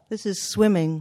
This is swimming.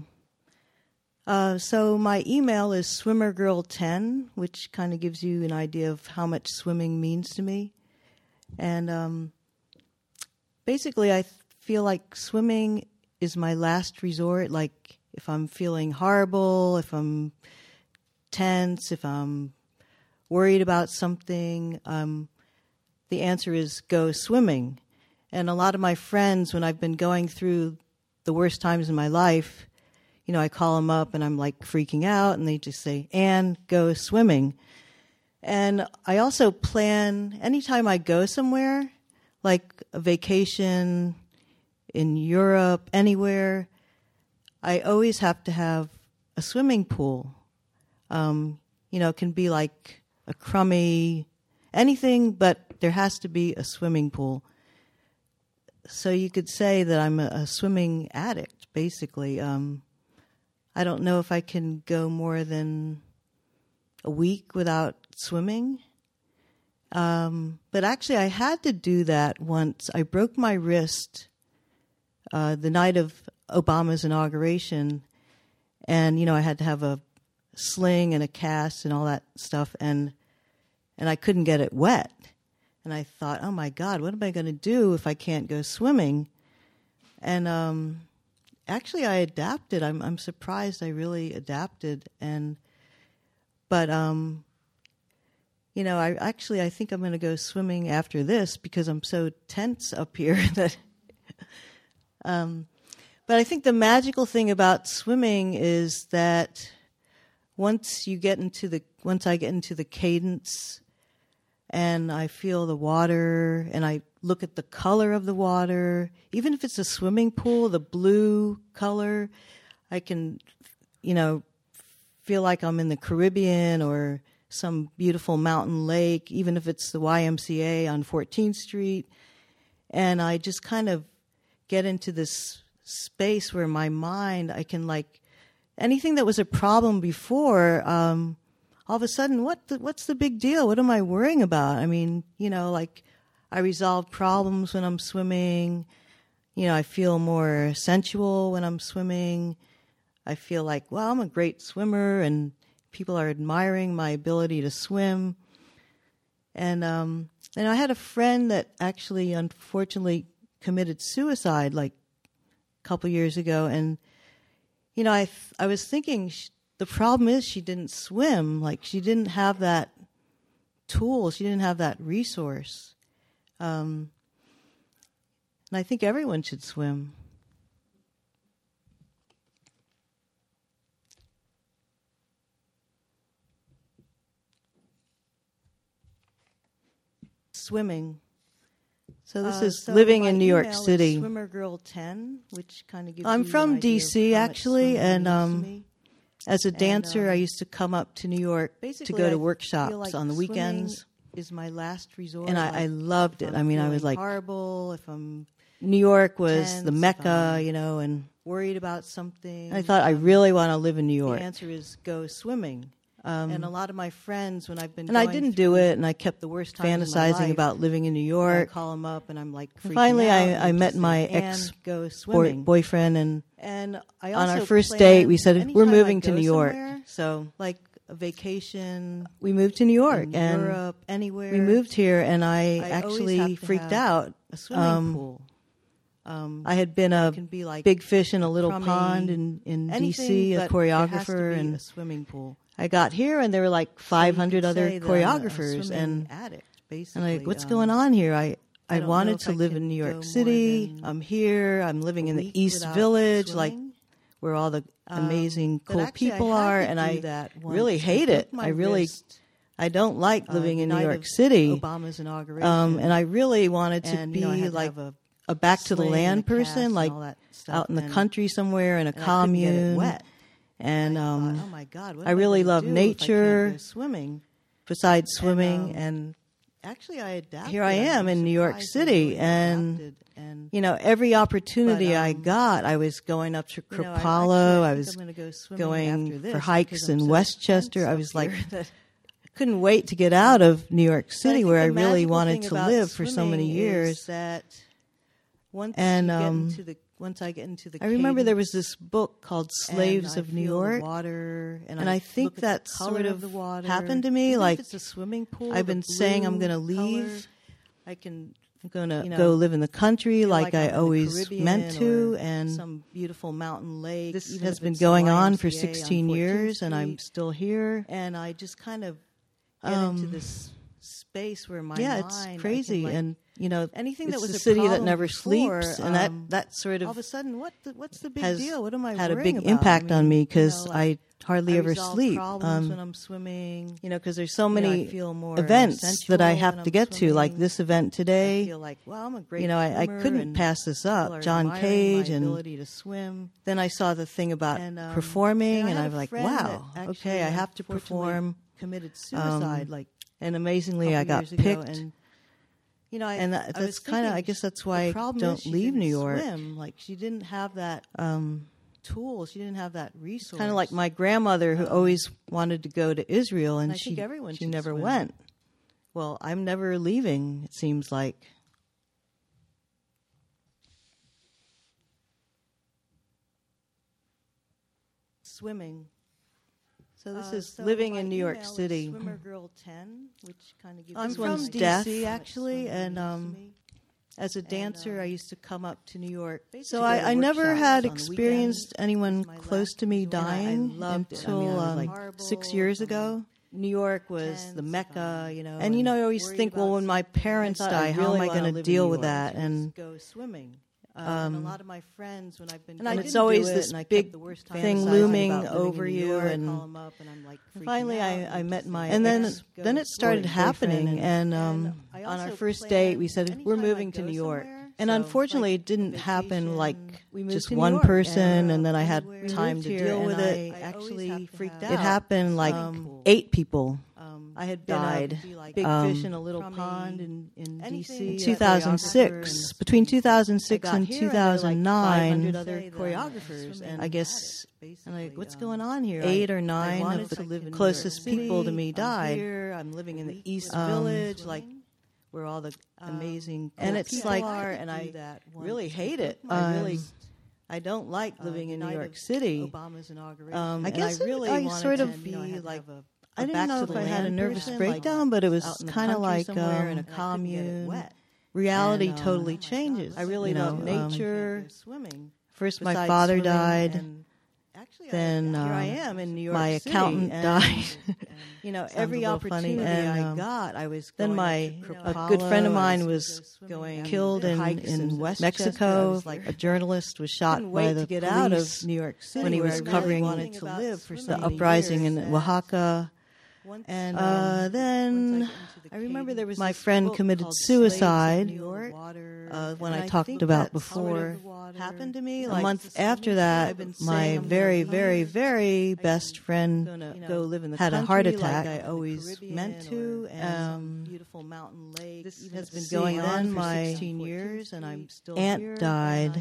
So my email is swimmergirl10, which kind of gives you an idea of how much swimming means to me. And basically, I feel like swimming is my last resort. Like if I'm feeling horrible, if I'm tense, if I'm worried about something, the answer is go swimming. And a lot of my friends, when I've been going through the worst times in my life, you know, I call them up and I'm like freaking out and they just say, Ann, go swimming. And I also plan, anytime I go somewhere, like a vacation in Europe, anywhere, I always have to have a swimming pool. You know, it can be like a crummy, anything, but there has to be a swimming pool. So you could say that I'm a swimming addict, basically. I don't know if I can go more than a week without swimming. But actually, I had to do that once. I broke my wrist the night of Obama's inauguration. And, you know, I had to have a sling and a cast and all that stuff. And I couldn't get it wet. And I thought, oh, my God, what am I going to do if I can't go swimming? And actually, I adapted. I'm surprised I really adapted. But you know, I think I'm going to go swimming after this because I'm so tense up here that. But I think the magical thing about swimming is that once I get into the cadence, and I feel the water, and I look at the color of the water, even if it's a swimming pool, the blue color, I can, you know, feel like I'm in the Caribbean or some beautiful mountain lake, even if it's the YMCA on 14th Street. And I just kind of get into this space where my mind, I can like, anything that was a problem before, all of a sudden, what's the big deal? What am I worrying about? I mean, you know, like I resolve problems when I'm swimming. You know, I feel more sensual when I'm swimming. I feel like, well, I'm a great swimmer and people are admiring my ability to swim. And I had a friend that actually, unfortunately, committed suicide like a couple years ago. And, you know, I was thinking, the problem is she didn't swim. Like, she didn't have that tool. She didn't have that resource. And I think everyone should swim. Swimming. So this is living in New York City. SwimmerGirl10, which kind of gives I'm from D.C. actually, and as a dancer, I used to come up to New York to go to workshops on the weekends. Is my last resort, and I loved it. I mean, I was like horrible if I'm. New York was the Mecca, you know, and worried about something. I thought I really want to live in New York. The answer is go swimming. And a lot of my friends, when I've been, and I didn't do it, and I kept the worst fantasizing about living in New York. I call them up, and I'm like, finally, I met my ex-boyfriend, and I also on our first date, we said we're moving to New York. So, like a vacation, we moved to New York, and Europe, anywhere. We moved here, and I actually freaked out. A swimming pool. I had been a big fish in a little pond in D.C., a choreographer, and a swimming pool. I got here, and there were like 500 other choreographers, and like, what's going on here? I wanted to live in New York City. I'm here. I'm living in the East Village, like where all the amazing, cool people are, and I really hate it. I don't like living in New York City. Obama's inauguration, and I really wanted to be like a back to the land person, like out in the country somewhere in a commune. And oh my God, I really love nature. Swimming, besides swimming, and actually, I adapted. Here I am in New York City, and you know, every opportunity I got, I was going up to Kripalu. I was going for hikes in Westchester. I was like, couldn't wait to get out of New York City, where I really wanted to live for so many years. That Once I get into the I remember there was this book called Slaves of New York, water, and I think that sort of the water. Happened to me. Like it's a swimming pool. I've been saying I'm going to leave. I'm going to go live in the country like I always meant to, and some beautiful mountain lake. This has been going on for 16 years, and I'm still here. And I just kind of get into this space where my mind, it's crazy, and anything that was a city that never sleeps, and that sort of all of a sudden, what's the big deal? What am I had a big impact on me because I hardly ever sleep when I'm swimming. Because there's so many events that I have to get to, like this event today. I feel like, well, I'm a great I couldn't pass this up. John Cage and ability to swim. Then I saw the thing about performing, and I was like, wow, okay, I have to perform. Committed suicide, and amazingly, I got picked. And that's kind of, I guess that's why I don't leave New York. Like, she didn't have that tool. She didn't have that resource. Kind of like my grandmother, who always wanted to go to Israel, and she never went. Well, I'm never leaving, it seems like. Swimming. So this is living in New York City. Swimmer Girl 10, which kind of gives I'm from DC actually, and as a dancer, I used to come up to New York. So I never had experienced anyone close to me dying until 6 years ago. New York was the Mecca, and I always think, well, when my parents die, how am I going to deal with that? And go swimming. A lot of my friends, when I've been, and it's always this big thing looming over you, and finally I met my, and then it started happening, and on our first date we said we're moving to New York, and unfortunately it didn't happen like just one person, and then I had time to deal with it. I actually freaked out. It happened like 8 people. I had died. Big fish in a little pond in D.C. in 2006. Between 2006 and 2009, other choreographers, and I guess, and like, what's going on here? 8 or 9 of the closest people to me died. I'm living in the East Village, like where all the amazing and it's like, and I really hate it. I don't like living in New York City. Obama's inauguration. I guess I sort of be like. I didn't know if I had a nervous breakdown, but it was kind of like in a commune. Reality totally changes. I really love nature. First, my father died. Then here I am in New York City. My accountant died. Every opportunity I got, I was. Then a good friend of mine was killed in Mexico. A journalist was shot by the police out of New York City when he was covering the uprising in Oaxaca. And then I remember there was my friend committed suicide when I talked about before. Happened to me a month after that. My very, very, very best friend had a heart attack. I always meant to. Beautiful mountain lake. This has been going on for 16 years, and I'm still aunt died.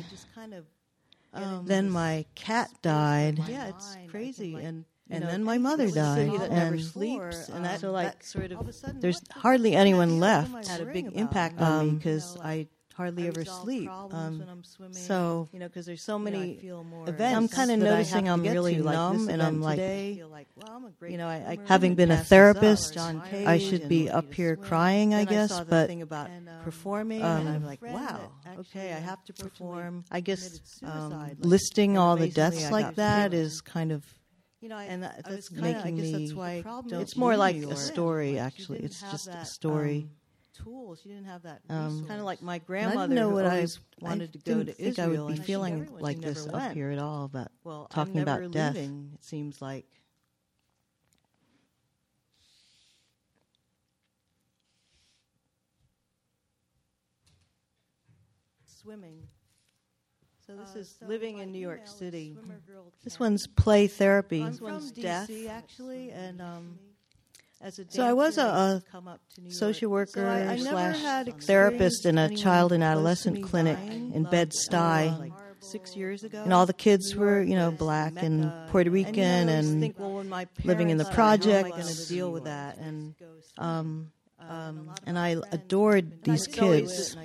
Then my cat died. Yeah, it's crazy. And then my mother died, that never sleeps, and that, so like sort of, there's hardly anyone left. Had a big impact on me because I hardly ever sleep. So because there's so many events, I'm kind of noticing I'm really numb, and I'm like, I having been a therapist, I should be up here crying, I guess, but performing, and I'm like, wow, okay, I have to perform. I guess listing all the deaths like that is kind of. And that's making me. It's more like a story, actually. It's just a story. Tools. You didn't have that. Kind of like my grandmother. I didn't know what I wanted to go to Israel. I think I would be feeling like this up here at all, but talking about death, it seems like. Swimming. So this is living in New York City. This one's play therapy. This one's death, actually, and as a dancer, so I was a social worker slash therapist in a child and adolescent clinic in Bed-Stuy. 6 years ago, and all the kids were, black and Puerto Rican, and living in the project. Going to deal with that, and I adored these kids.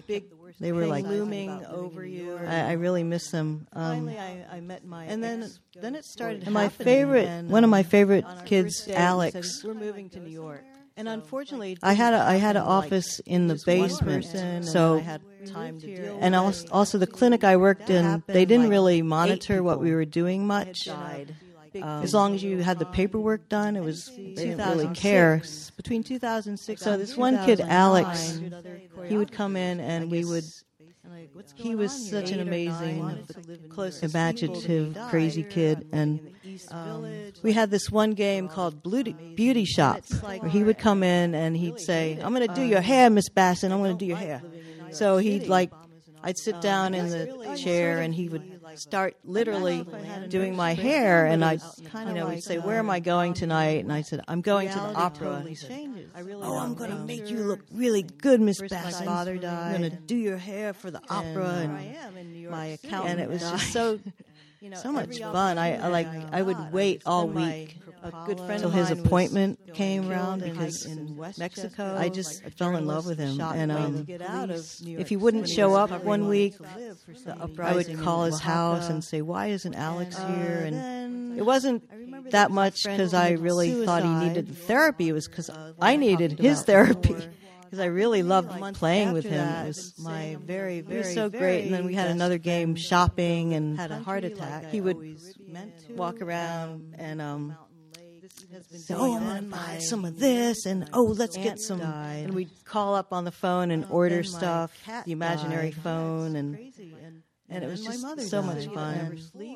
They were like looming over you. I really miss them. Finally, I met my and then it started. And one of my favorite kids, Alex. We're moving to New York. And unfortunately, I had an office in the basement, so I had time to deal with and also the clinic I worked in, they didn't really monitor what we were doing much. As long as you had the paperwork done, they didn't really care. Between 2006, so this one kid, Alex, he would come in and we would. He was such an amazing, imaginative, crazy kid, and we had this one game called Beauty Shop, where he would come in and he'd say, "I'm going to do your hair, Miss Basson. I'm going to do your hair." So I'd sit down in the chair and he would start literally doing my hair, and we'd say, "Where am I going tonight?" And I said, "I'm going to the opera." He said, "Oh, I'm going to make you look really good, Miss Basson. My father died. I'm going to do your hair for the opera." And my accountant and it was died. just so much fun. I would wait all week a good friend till of his mine appointment was came killed around in because in Mexico, I just fell in love with him. And get out of New York if he wouldn't City, show was up covering one week, the I uprising would call in his house Oaxaca. and say, "Why isn't Alex here?" And then it wasn't that much because I really thought he needed therapy. It was because I needed his therapy. Because I really loved playing with him. It was my very, it very, was so great. And then we had another game, shopping, and had a heart attack. he would walk around and say, "Oh, I'm going to buy some of this," and let's get some. And we'd call up on the phone and order stuff, the imaginary phone, and it was just so much fun.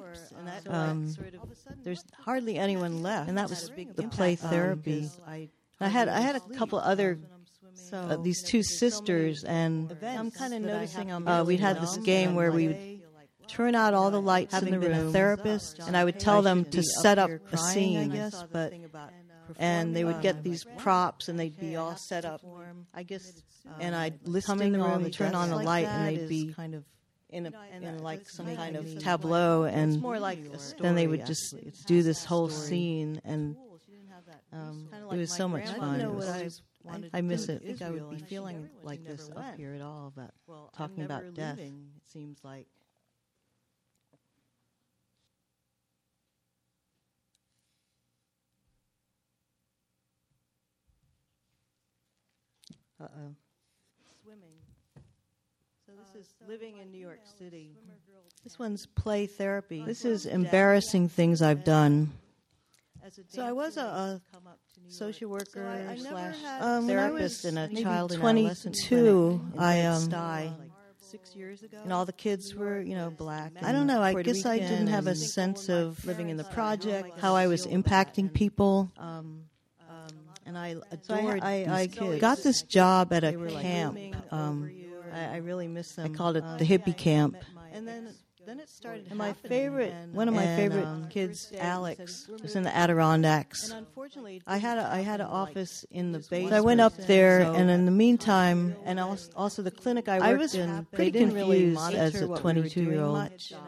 There's hardly anyone left, and that was the play therapy. I had a couple other. These two sisters, and I'm kind of noticing we'd had this game where we would turn out all the lights in the room, therapist, and I would tell them to set up a scene, and they would get these props, and they'd be all set up, I guess, and I'd come in the room and turn on the light, and they'd be kind of in like some kind of tableau, and then they would just do this whole scene, and it was so much fun. I miss it. I think I would be feeling like this up here at all, but talking about death, it seems like. Swimming. So this is living in New York City. This one's play therapy. This is embarrassing things I've done. So I was a social worker slash therapist in a child and 22. I 6 years ago, and all the kids were, black. I don't know. I Puerto guess I didn't have a Rican, sense of living in the project, how I was impacting people. And I adored I these kids. got this job at a They were like camp. looming over you. I really miss them. I called it the hippie camp. And then it started. And one of my favorite kids, Alex, was in the Adirondacks. And unfortunately, I had an office in the basement. So I went up there, and in the meantime, and also the clinic I worked was in, pretty they didn't really confused as a monitor what we were 22-year-old.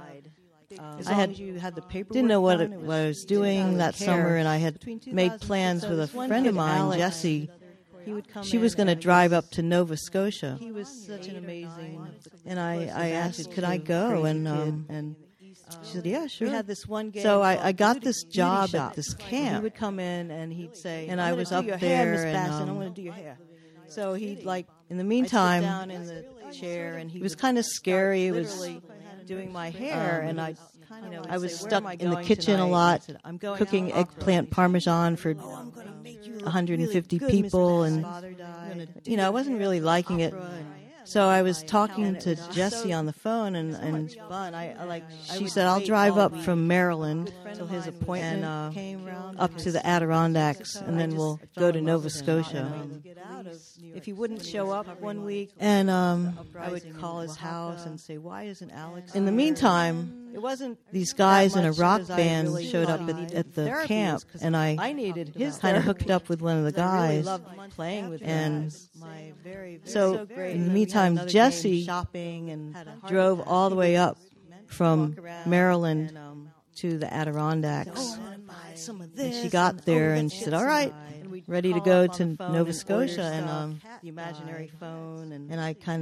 As I long had as you had the paperwork didn't know what done, I was doing that summer, and I had made plans with a friend of mine, Jessie. She was going to drive up to Nova Scotia. He was such an amazing. And I asked, could I go? And she said, yeah, sure. We had this one game. So I got this Beauty job Shop. at this He camp. would come in and he'd say, And I'm I gonna was do up your there, hair, Miss and, Basson, I'm going to do your hair. So he'd in the I'd meantime, sit down in the chair, and he it was would kind of scary. It was literally doing my hair, and I was say, stuck "Where am I in the going kitchen tonight?" a lot, I said, "I'm going cooking out opera." eggplant parmesan for I'm going to make you look 150 really good, people, Miss and Basson. I'm gonna do I your wasn't hair really for liking it. opera, and So I was talking and to it was Jessie so- on the phone, and fun. she would said, "I'll wait drive all up week. from Maryland Friend till of his mine was- appointment and, came round up and to I the said, Adirondacks, so and I then just we'll fell go in to love Nova with him. Scotia." And If he wouldn't show up one week, and I would call his Oaxaca. house and say, "Why isn't Alex?" In In the the meantime, it wasn't these guys in a rock band showed up at the camp, and I needed his kind of therapy. hooked up with one of the guys. playing with And my very, So great. in the We had meantime, another game, Jesse shopping and drove all the way up from walk around Maryland and, to the Adirondacks. I'm gonna buy some of And this. she got there and she said, "All right, ready to go to Nova Scotia." And the imaginary phone and I kind of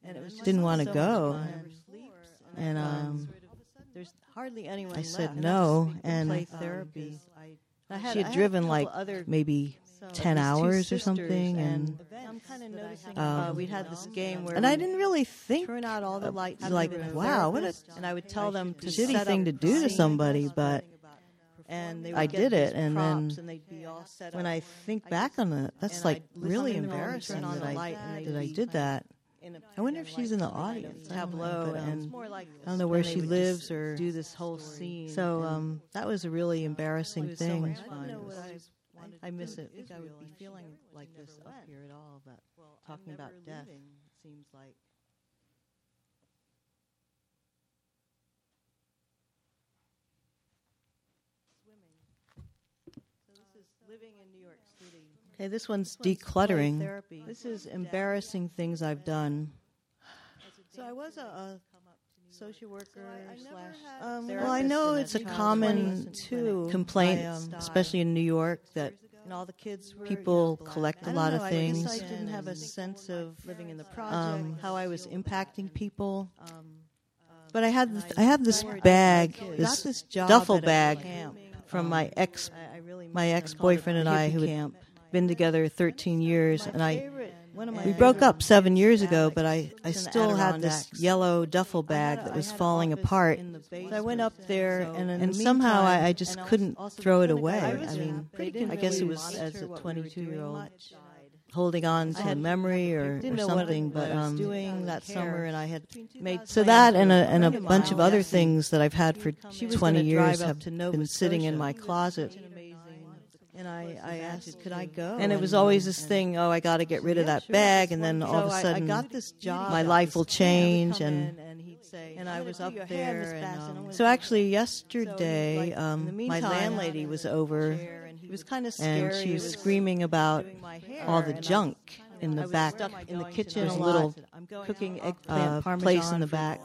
and it was didn't want to go. And there's hardly anyone. I said left. no, and play therapy. she had driven like maybe 10 hours or something, and I'm kind of noticing we'd had this game where and I didn't really think turn out all the lights, like, wow, what a and I would tell them to shitty set thing up to do to somebody, but and they would I get did these it, and props, then and they'd be all set when up. I think back on it, that's and like I'd listen really to them embarrassing turn on that the light, and they'd I be did that. in a- I wonder if she's in the audience. I don't know, tableau, but, and more like I don't know where they she would lives just or do this whole scene. so. That was a really it embarrassing was so thing. much fun. I miss it. I think I would be feeling like this up here at all, but talking about death seems like. Living in New York City. Okay, this one's decluttering. Therapy. This is embarrassing things I've done. So I was a social worker slash. Well, I know it's a common complaint, especially in New York, that And all the kids were, people collect a lot of I things. guess I didn't have a sense of living in the project, How I was impacting people. But I had this bag, this duffel bag from my ex-boyfriend and I, who had been together 13 years, and we broke up 7 years ago, but I still had this yellow duffel bag that was falling apart. So I went up there, And somehow I just couldn't throw it away. I mean, I guess it was as a 22-year-old holding on to a memory or something. But doing that summer, and I had made so that and a bunch of other things that I've had for 20 years have been sitting in my closet. And I asked, could I go? And it was always this thing, I got to get rid of that bag, and then all of a sudden I got this job, my life will change. And he'd say, and I was up there. And, so actually yesterday, meantime, my landlady was over, it was kind of scary. and she was screaming about all the junk in the back. In the kitchen, There's a little cooking eggplant parmesan place in the back,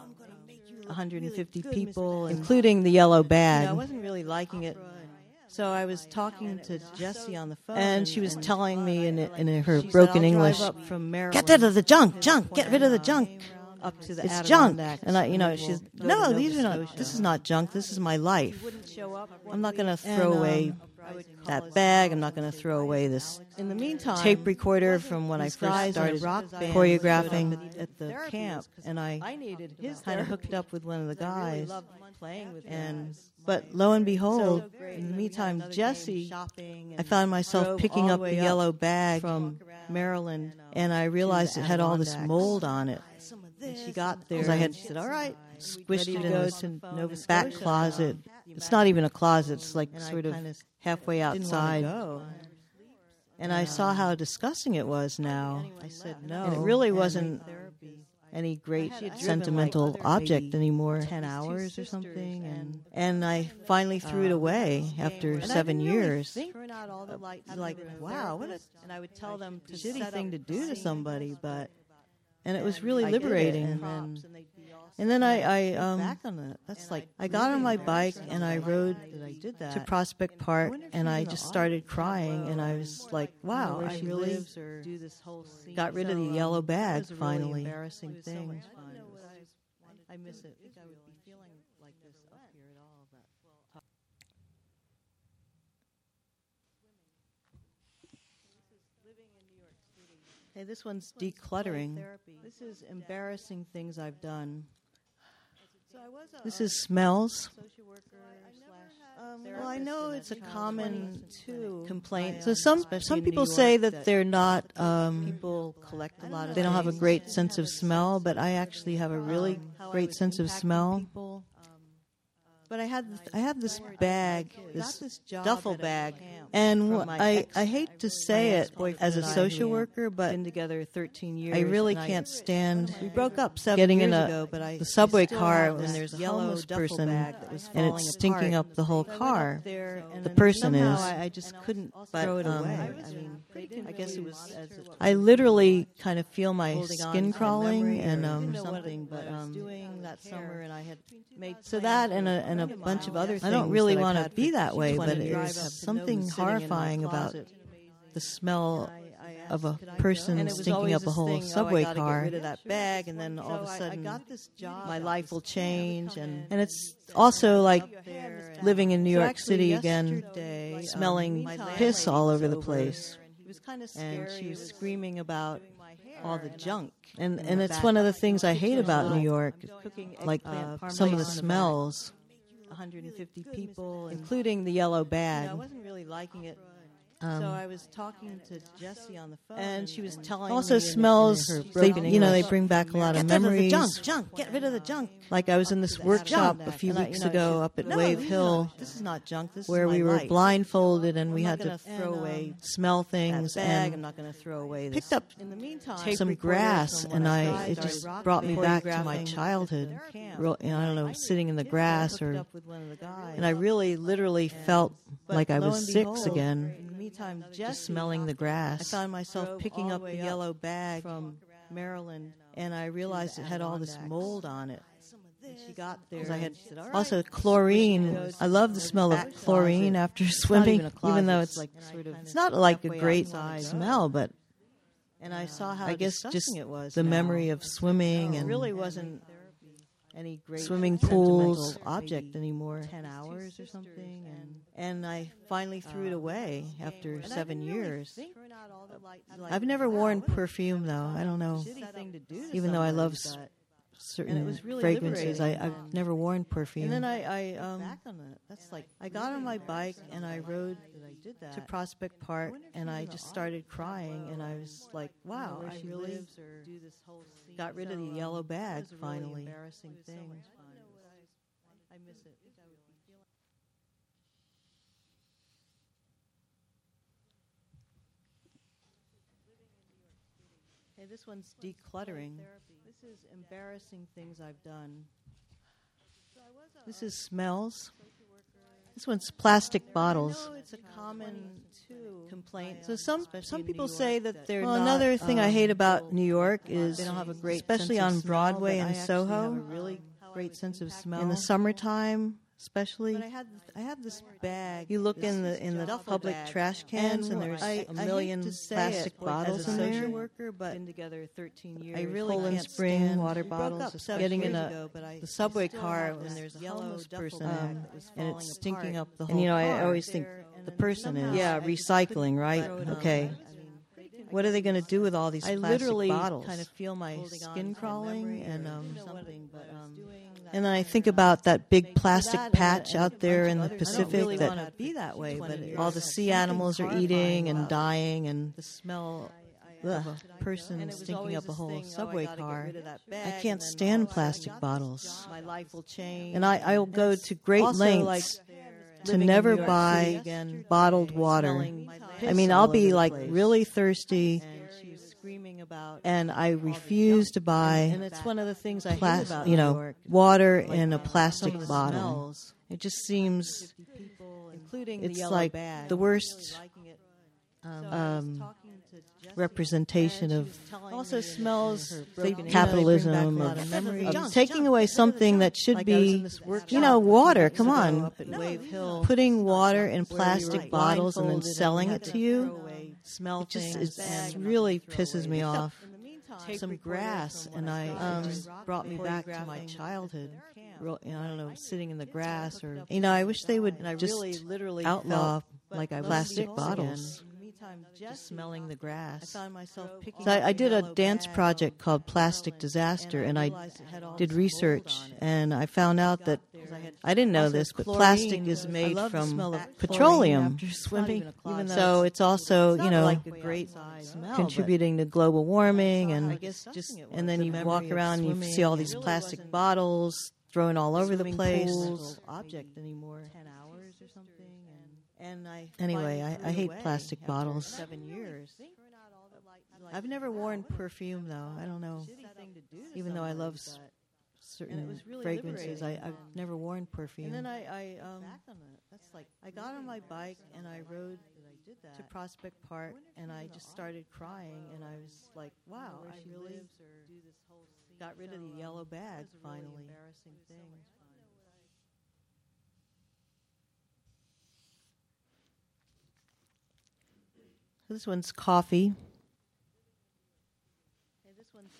150 people, including the yellow bag. I wasn't really liking it. So I was talking to Jessie on the phone, And she was telling me in her she broken said, "I'll English, drive up from Maryland get rid of the junk, get rid of the junk. up to the It's junk." Adirondacks, And she's, we'll go no, to these are Nova not, Scotia. this is not junk, this is my life. Show up. I'm not going to throw away that bag, I'm not going to throw away this In the meantime, tape recorder from when I these first guys in a started rock band choreographing at the camp, and I needed his kind of hooked up with one of the guys. playing with And but lo and behold, in the meantime, Jessie, I found myself picking up the yellow bag from Maryland, and I realized it had all this mold on it. And she got there. Because I had and she said, "All right, squished it in go this to Nova back Scotia. closet. It's not even a closet. It's like And I sort of kinda halfway didn't wanna outside. go." And I saw how disgusting it was now. I said no. And it really And wasn't any great She had driven, sentimental like, object maybe anymore. 10 hours or something, And I finally threw it away after And I 7 didn't really years. turn out all the lights Like, and everything. wow, what a And I would tell them to shitty set thing up to the do to scene somebody, but and it and was really I did it, liberating. and And they'd be all then I back on it. that's like I got on my bike and I rode that I did that. to Prospect Park, wonder if and she's I in the just started audience. crying, and I was like, wow, where I she really lives or do this whole scene. got rid of the So, yellow bag that was a finally. Really embarrassing thing. I miss it. I think I would be feeling like this up here at all, but Hey, this one's decluttering. This is embarrassing things I've done. This is smells. Well, I know it's a common complaint. So some people say that they're not people collect a lot of. They don't have a great sense of smell, but I actually have a really great sense of smell. But I had this bag, this duffel bag, and I hate to say it as a social worker, but been together 13 years. I really and can't stand We broke up 7 getting years in ago, but I the subway still car have when this there's a yellow homeless duffel person bag that was and falling it's stinking apart. up the whole So I went car. up there, and The then person somehow is. I just couldn't But, throw it away. I I guess it was as a I literally kind of feel my holding on skin to crawling memory and or didn't know something, what but I was doing that summer, and I had made so that and a bunch of other things. I don't things really that I've want to had be for that way, 20 but years. it's something horrifying about the smell I of a person stinking up a whole subway car. Get rid of that bag, and then all of a sudden, my life will change. And it's also like living in New York City again, smelling piss all over the place. And she was screaming about all the junk. And it's one of the things I hate about New York, like some of the smells. 150 people, including the yellow bag. I wasn't really liking it. So I was talking to Jessie on the phone, and she was telling also me smells. They bring back a lot of memories. Get rid of the junk. Like I was in this workshop a few weeks ago up at Wave Hill. This is not junk. This where is we were life. blindfolded and we had to throw away smell things. I'm And not going to throw away. picked up in the meantime some grass, and it just brought me back to my childhood. I don't know, sitting in the grass, and I really, literally felt like I was 6 again. Meantime, Just smelling the grass. I found myself picking up the yellow bag from Maryland, and I realized it had all this mold on it. And she got there. I had and she said, "All right." also chlorine. I love the smell of chlorine after swimming, even though it's like sort of it's not like a halfway great outside. smell, but And I saw how I guess disgusting just it was. the now. memory of swimming It and really wasn't any great swimming sentimental pools, object maybe anymore. 10 hours or something, and I finally threw it away after 7 years. I've never worn perfume though. I don't know. Even though I love certain And it was really fragrances, liberating. I've never worn perfume. And then I got on my bike and I rode to Prospect Park, and I just started crying, and I was like, "Wow, I really got rid of the yellow bag finally." Embarrassing thing. I miss it. Hey, this one's decluttering. This is embarrassing things I've done. This is smells. This one's plastic bottles. I know it's a common complaint. So some people say that they're Well, not, another thing I hate about New York is they don't have a great especially sense of on smell, Broadway but I and actually Soho, have a really great sense of smell. in the summertime, especially. But I have this bag. You look in the duffel public bag, trash cans, and there's a a million plastic bottles as a in social there. worker, but been together 13 years. I really Poland can't Spring stand water we bottles. broke up Especially getting in the subway still car have when this there's a yellow homeless duffel person, bag that was and falling it's stinking apart. up the whole And, car. I always think the person is. Yeah, recycling, right? Okay. What are they going to do with all these I plastic literally bottles? kind of feel my skin crawling and something, but And then I think about that big plastic that patch and out there in the I don't Pacific really that want to be that way, but all the sea animals are eating and dying, and the smell ugh, of a person stinking up a whole subway car. I can't stand plastic bottles. My life will change. And I'll go to great also, lengths to living in never New York buy City again, bottled water. smelling I mean, piss I'll all be over the like place. really thirsty, And she's screaming about. and I refuse to buy And it's one of the things I hate about you New know, York. water in a Some plastic of the bottle. smells, It just seems including it's the yellow like bag. the worst representation of Also smells capitalism, of taking away something that should be, water. Come on, putting water in plastic bottles and then selling it to you. It just really pisses me off. Some grass, and it just brought me back to my childhood. I don't know, sitting in the grass, or I wish they would just literally outlaw like I plastic was bottles. just smelling the grass. I found myself picking. So I did a dance project called Plastic Disaster, and I did research, and I found out that I didn't know this, but plastic is made from petroleum. Swimming, So it's also, like a great smell, contributing to global warming, and and then you walk around and you see all these plastic bottles thrown all over the place. Object anymore. 10 hours or something, and Anyway, I hate away plastic after bottles. 7 years. I've never worn perfume though. I don't know. Even though I love certain fragrances, I've never worn perfume. And then I got on my bike and I rode to Prospect Park, and I just started crying, and I was like, wow, I really got rid of the yellow bag finally. Embarrassing things. This one's coffee.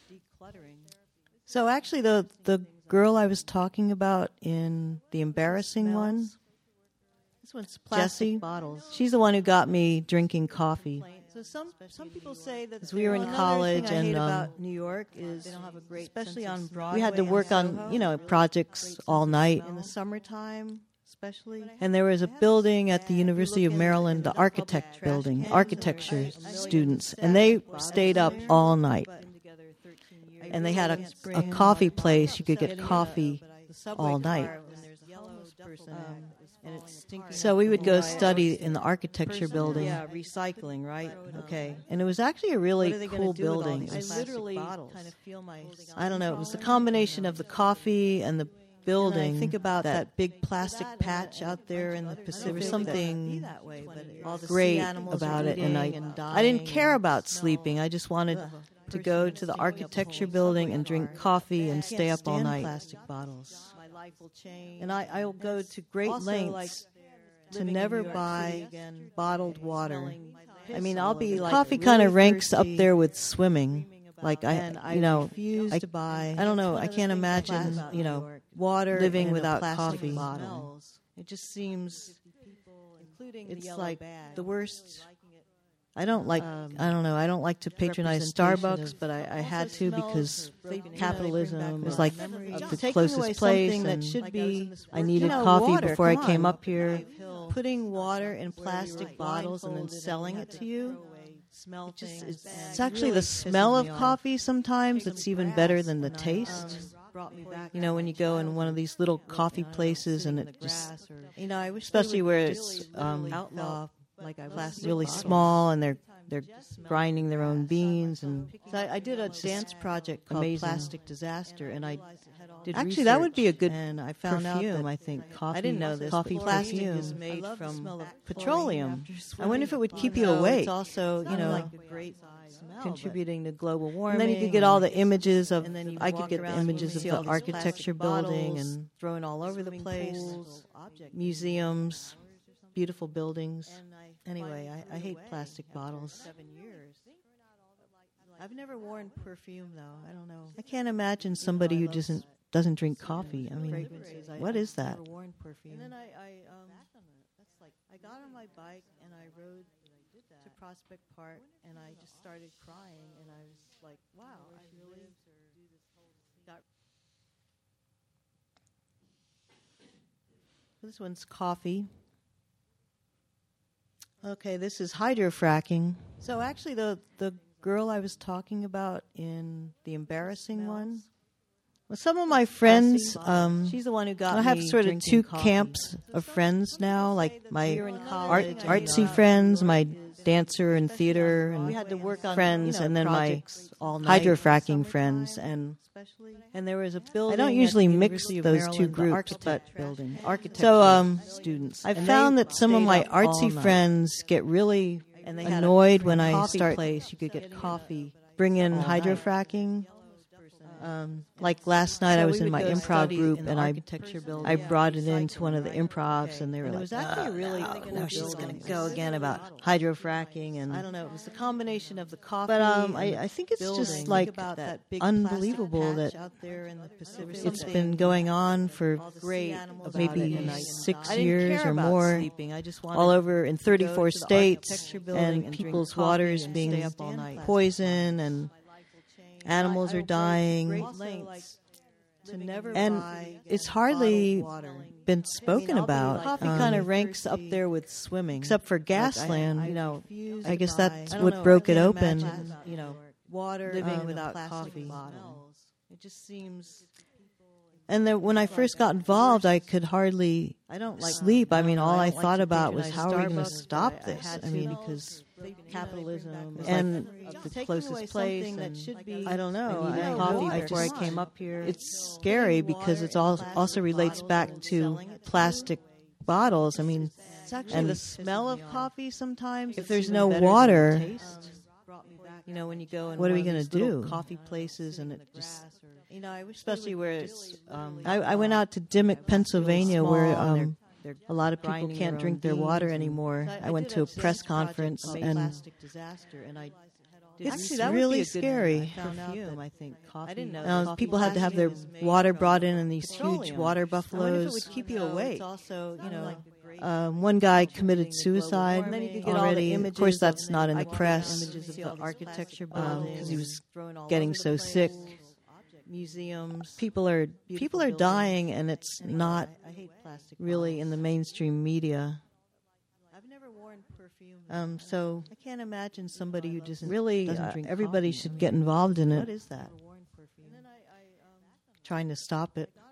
decluttering. So actually, the girl I was talking about in the embarrassing one, this one's plastic Jessie, bottles. she's the one who got me drinking coffee. So some people say that 'Cause we were in another college thing I hate and, about New York is they don't have a great, especially on Broadway. We had to work on, projects all night. In the summertime, especially. And there was a building at the University of Maryland, the architect building, architecture students, and they stayed up all night. And they had a coffee place. You could get coffee all night. So we would go study in the architecture building. Yeah, recycling, right? Okay. And it was actually a really cool building. It I was, literally kind of feel my. I don't know, it was the combination of the coffee and the building. And I think about that big plastic patch out there in the Pacific. There was something that way, but all the great sea animals about are it, and eating I didn't care dying about and sleeping. I just wanted to go to the architecture building and drink coffee and stay up all night. Plastic bottles. My life will change. And I'll go to great lengths to never buy bottled water. I mean, I'll be like Coffee really kind of ranks up thirsty, there with swimming. Like and I refuse to buy. I don't know. I can't imagine, water living in a without plastic coffee. bottle. It just seems it's like the worst. I don't like. I don't know. I don't like to patronize Starbucks, but I had to because capitalism is like the closest place, that and should be. I needed coffee water, before I come came on. up here. Putting water in plastic bottles and then selling it to you. It's actually the smell of coffee sometimes that's even better than the taste. When you go in one of these little coffee places and it just, I wish especially where it's outlaw really small and they're grinding their own beans and I did a dance project called amazing. Plastic Disaster, and I did actually that would be a good and I found perfume. out that I think coffee. I didn't know this. Coffee but plastic perfume is made from petroleum. I wonder if it would keep you awake. It's also like a great smell, contributing to global warming. And then you could get all the images of. and then you I could walk get the around and images you of see the all these architecture plastic building bottles and thrown all over the swimming place. pools, museums, beautiful buildings. Anyway, I hate plastic bottles. 7 years. I've never worn perfume though. I don't know. I can't imagine somebody who doesn't drink coffee. I mean, Fragrances. what is that? I've never worn perfume. And then I got on my bike and I rode to Prospect Park and I just started crying and I was like, wow, I really got. This one's coffee. Okay, this is hydrofracking. So actually, the girl I was talking about in the embarrassing one. Well, some of my friends, She's the one who got I have me sort of drinking two coffee. camps of friends now, like my You're in college and, artsy friends, my dancer and theater and we had to work on friends, and then my projects all night. hydrofracking friends. And there was a building. I don't at usually the mix University of those Maryland, two the groups, architect but building, architecture so students. I've And found they that some of stayed my up all artsy night. friends get really And they had annoyed a when I coffee start place. You could get coffee. bring in all night. hydrofracking. Like last night, So I we was in would my go improv study group, in the and I architecture building. I brought it into one of the improvs, and they were And it like, was actually really "Oh, she's going building. to go again about hydrofracking," and I don't know. It was the combination of the coffee. But and I think it's building. just Think like about that big unbelievable plastic patch that out there in the Pacific. it's been going on for great maybe I 6 didn't years care or about more, sleeping. I just wanted all over in to go 34 to the states, architecture building and drink people's coffee waters and being stay up all night. poisoned, and animals are dying. Great lengths to never And buy it's hardly bottled water. been spoken I'll be about. like Coffee really kind of ranks thirsty. up there with swimming, except for I Gasland. refuse I to guess buy- that's I don't what know, broke I it can't open. imagine, water living in without plastic coffee. bottles. It just seems. And then when I first got involved, I could hardly sleep. I mean, all I thought about was how are we going to stop this? I mean, because Capitalism is and like the taking closest away place. something that and should be- I don't know. I needed I coffee coffee before I just- came up here. It's scary because it's also relates back to plastic bottles. I mean, It's actually and the smell of coffee sometimes. if it's there's even no better than the water, taste. When you go in what are we going gonna to do? do? Coffee places and it just I wish especially where it's. I I went out to Dimmock, Pennsylvania, where small and they're a lot of people grinding can't their drink own their water beans and- anymore. So I went did to a dance press project conference, called and Plastic Disaster, and I It's that would really be a good scary. perfume, I think. Coffee. I didn't know. People had to have their water brought in these huge water buffaloes. I wonder if it would keep you awake. It's also, one guy committed suicide and then you could get already. all the images of course, that's not in the press images of the architecture because he was getting so sick. Museums. People are dying, and it's not I hate plastic really in the mainstream media. I've never worn perfume. So I can't imagine somebody who doesn't really, drink everybody coffee. should get involved in it. What is that? Trying to stop it.